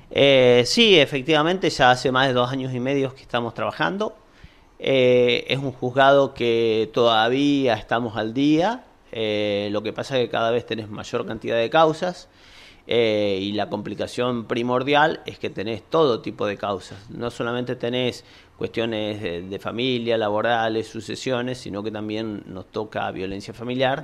Sí, efectivamente, ya hace más de 2 años y medio que estamos trabajando. Es un juzgado que todavía estamos al día. Lo que pasa es que cada vez tenés mayor cantidad de causas. Y la complicación primordial es que tenés todo tipo de causas. No solamente tenés cuestiones de familia, laborales, sucesiones, sino que también nos toca violencia familiar.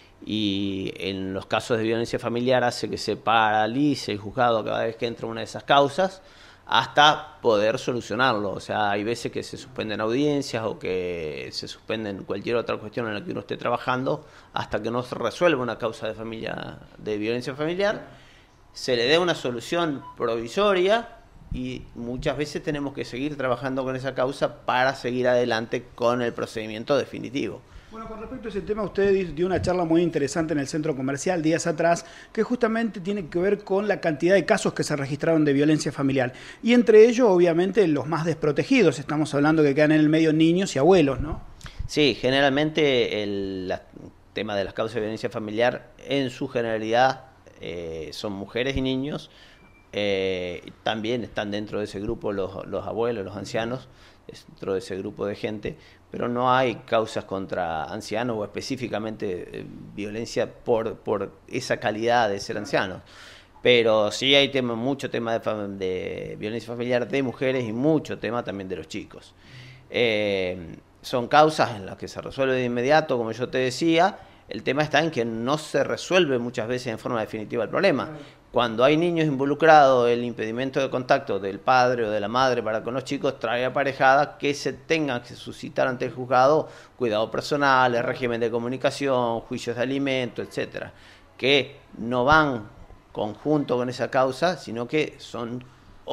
Y en los casos de violencia familiar hace que se paralice el juzgado cada vez que entra una de esas causas hasta poder solucionarlo. O sea, hay veces que se suspenden audiencias o que se suspenden cualquier otra cuestión en la que uno esté trabajando hasta que no se resuelva una causa de familia, de violencia familiar, se le dé una solución provisoria y muchas veces tenemos que seguir trabajando con esa causa para seguir adelante con el procedimiento definitivo. Bueno, con respecto a ese tema, usted dio una charla muy interesante en el centro comercial días atrás, que justamente tiene que ver con la cantidad de casos que se registraron de violencia familiar. Y entre ellos, obviamente, los más desprotegidos. Estamos hablando que quedan en el medio niños y abuelos, ¿no? Sí, generalmente tema de las causas de violencia familiar, en su generalidad, son mujeres y niños. También están dentro de ese grupo los abuelos, los ancianos, dentro de ese grupo de gente, pero no hay causas contra ancianos o específicamente violencia por esa calidad de ser ancianos. Pero sí hay mucho tema de violencia familiar de mujeres y mucho tema también de los chicos. Son causas en las que se resuelve de inmediato, como yo te decía. El tema está en que no se resuelve muchas veces en forma definitiva el problema. Cuando hay niños involucrados, el impedimento de contacto del padre o de la madre para con los chicos trae aparejada que se tenga que suscitar ante el juzgado cuidado personal, el régimen de comunicación, juicios de alimento, etcétera, que no van conjunto con esa causa, sino que son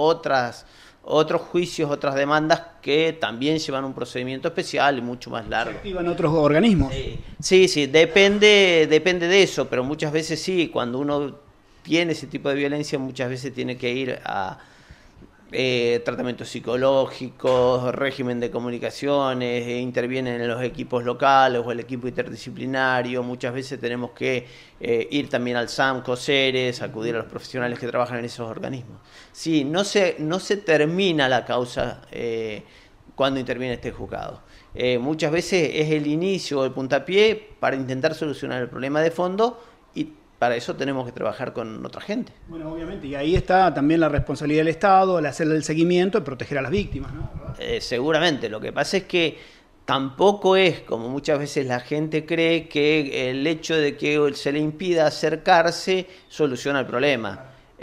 otros juicios, otras demandas que también llevan un procedimiento especial y mucho más largo. ¿Se activan otros organismos? Sí, depende de eso, pero muchas veces sí, cuando uno tiene ese tipo de violencia, muchas veces tiene que ir a tratamientos psicológicos, régimen de comunicaciones, intervienen en los equipos locales o el equipo interdisciplinario. Muchas veces tenemos que ir también al SAM, COSERES, acudir a los profesionales que trabajan en esos organismos. Sí, no se termina la causa cuando interviene este juzgado. Muchas veces es el inicio o el puntapié para intentar solucionar el problema de fondo y para eso tenemos que trabajar con otra gente. Bueno, obviamente, y ahí está también la responsabilidad del Estado, al hacer el seguimiento y proteger a las víctimas, ¿no? Seguramente, lo que pasa es que tampoco es, como muchas veces la gente cree, que el hecho de que se le impida acercarse soluciona el problema.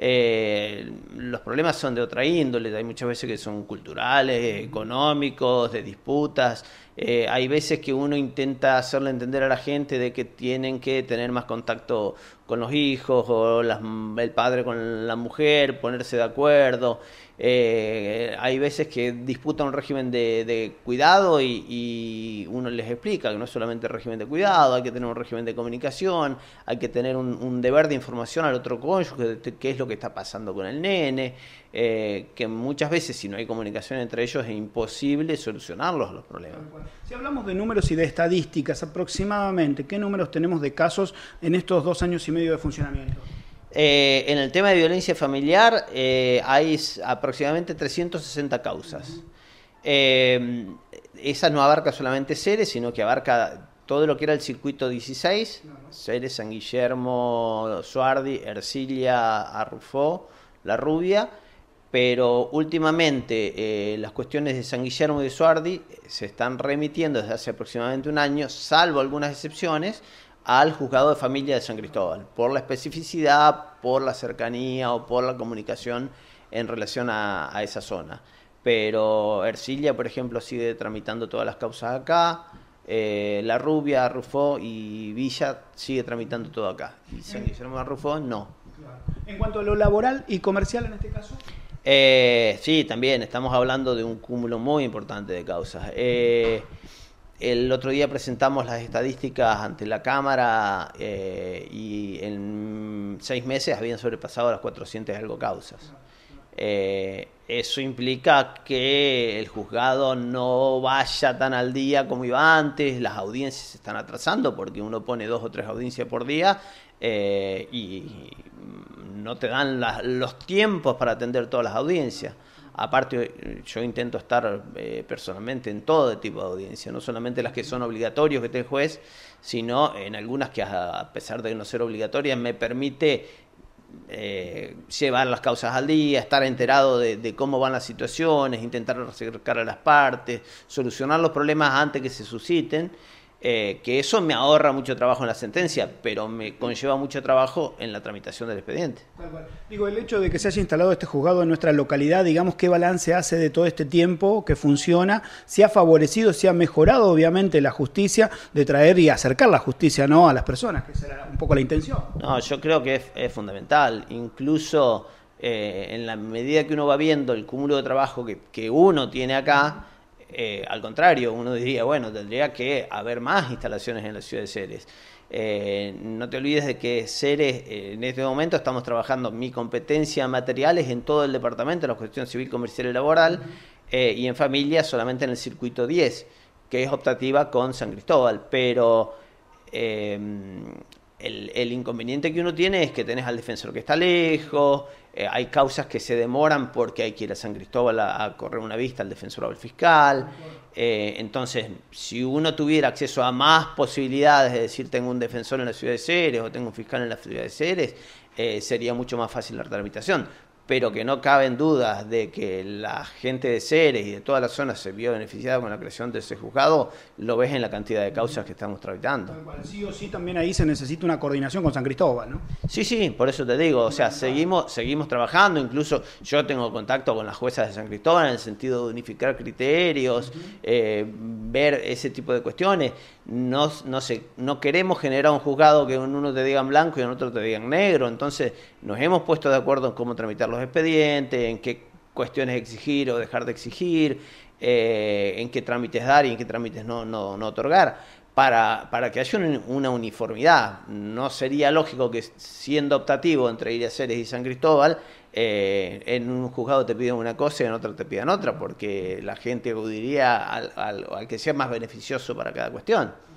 Los problemas son de otra índole, hay muchas veces que son culturales, económicos, de disputas. Hay veces que uno intenta hacerle entender a la gente de que tienen que tener más contacto con los hijos o el padre con la mujer, ponerse de acuerdo. Hay veces que disputan un régimen de cuidado y uno les explica que no es solamente el régimen de cuidado, hay que tener un régimen de comunicación, hay que tener un deber de información al otro cónyuge, qué es lo que está pasando con el nene, que muchas veces si no hay comunicación entre ellos es imposible solucionarlos los problemas. Si hablamos de números y de estadísticas, aproximadamente, ¿qué números tenemos de casos en estos 2 años y medio de funcionamiento? En el tema de violencia familiar hay aproximadamente 360 causas. Esa no abarca solamente Ceres, sino que abarca todo lo que era el circuito 16, Ceres, San Guillermo, Suardi, Ercilia, Arrufó, La Rubia, pero últimamente las cuestiones de San Guillermo y de Suardi se están remitiendo desde hace aproximadamente un año, salvo algunas excepciones, al juzgado de familia de San Cristóbal, por la especificidad, por la cercanía o por la comunicación en relación a esa zona. Pero Ercilia, por ejemplo, sigue tramitando todas las causas acá, La Rubia, Rufó y Villa sigue tramitando todo acá, y San Guillermo de Rufó no. En cuanto a lo laboral y comercial en este caso. Sí, también estamos hablando de un cúmulo muy importante de causas. El otro día presentamos las estadísticas ante la Cámara y en 6 meses habían sobrepasado las 400 y algo causas. Eso implica que el juzgado no vaya tan al día como iba antes, las audiencias se están atrasando porque uno pone 2 o 3 audiencias por día y no te dan los tiempos para atender todas las audiencias. Aparte, yo intento estar personalmente en todo tipo de audiencia, no solamente las que son obligatorias que esté el juez, sino en algunas que a pesar de no ser obligatorias me permite llevar las causas al día, estar enterado de cómo van las situaciones, intentar acercar a las partes, solucionar los problemas antes que se susciten. Que eso me ahorra mucho trabajo en la sentencia, pero me conlleva mucho trabajo en la tramitación del expediente. Digo, el hecho de que se haya instalado este juzgado en nuestra localidad, digamos, ¿qué balance hace de todo este tiempo que funciona? ¿Se ha favorecido, se ha mejorado, obviamente, la justicia, de traer y acercar la justicia, ¿no?, a las personas, que esa era un poco la intención? No, yo creo que es fundamental. Incluso en la medida que uno va viendo el cúmulo de trabajo que uno tiene acá, al contrario, uno diría, bueno, tendría que haber más instalaciones en la ciudad de Ceres. No te olvides de que Ceres, en este momento estamos trabajando mi competencia materiales en todo el departamento, en la cuestión civil, comercial y laboral, y en familia solamente en el circuito 10, que es optativa con San Cristóbal, pero el inconveniente que uno tiene es que tenés al defensor que está lejos, hay causas que se demoran porque hay que ir a San Cristóbal a correr una vista al defensor o al fiscal. Entonces, si uno tuviera acceso a más posibilidades de decir tengo un defensor en la ciudad de Ceres o tengo un fiscal en la ciudad de Ceres, sería mucho más fácil la tramitación. Pero que no caben dudas de que la gente de Ceres y de toda la zona se vio beneficiada con la creación de ese juzgado, lo ves en la cantidad de causas que estamos tramitando. Sí o sí también ahí se necesita una coordinación con San Cristóbal, ¿no? Sí, por eso te digo, o sea, seguimos trabajando, incluso yo tengo contacto con las juezas de San Cristóbal en el sentido de unificar criterios, ver ese tipo de cuestiones. No queremos generar un juzgado que en uno te digan blanco y en otro te digan negro, entonces nos hemos puesto de acuerdo en cómo tramitar los expedientes, en qué cuestiones exigir o dejar de exigir, en qué trámites dar y en qué trámites no otorgar, para que haya una uniformidad. No sería lógico que siendo optativo entre ir a Ceres y San Cristóbal, en un juzgado te piden una cosa y en otro te pidan otra, porque la gente acudiría al que sea más beneficioso para cada cuestión.